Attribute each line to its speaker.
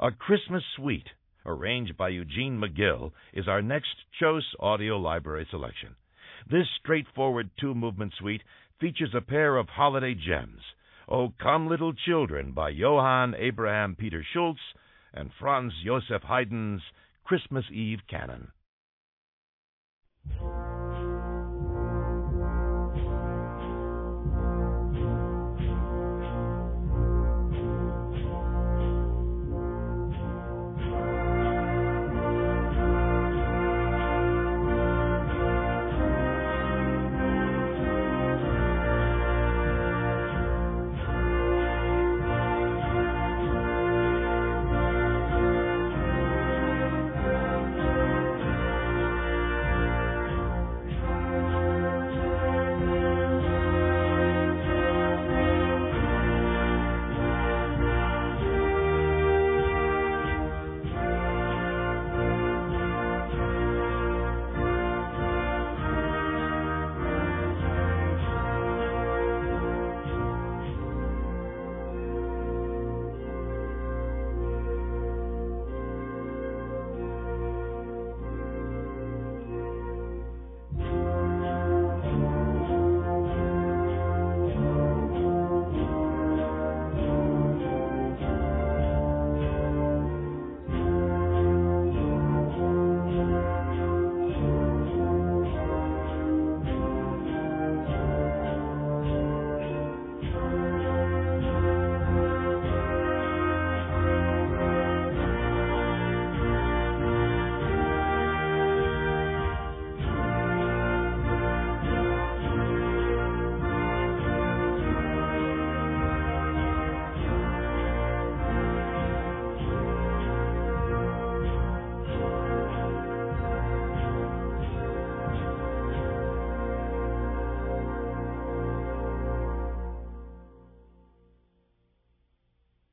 Speaker 1: A Christmas Suite, arranged by Eugene McGill, is our next choice audio library selection. This straightforward two-movement suite features a pair of holiday gems, O Come Little Children by Johann Abraham Peter Schultz and Franz Joseph Haydn's Christmas Eve Canon.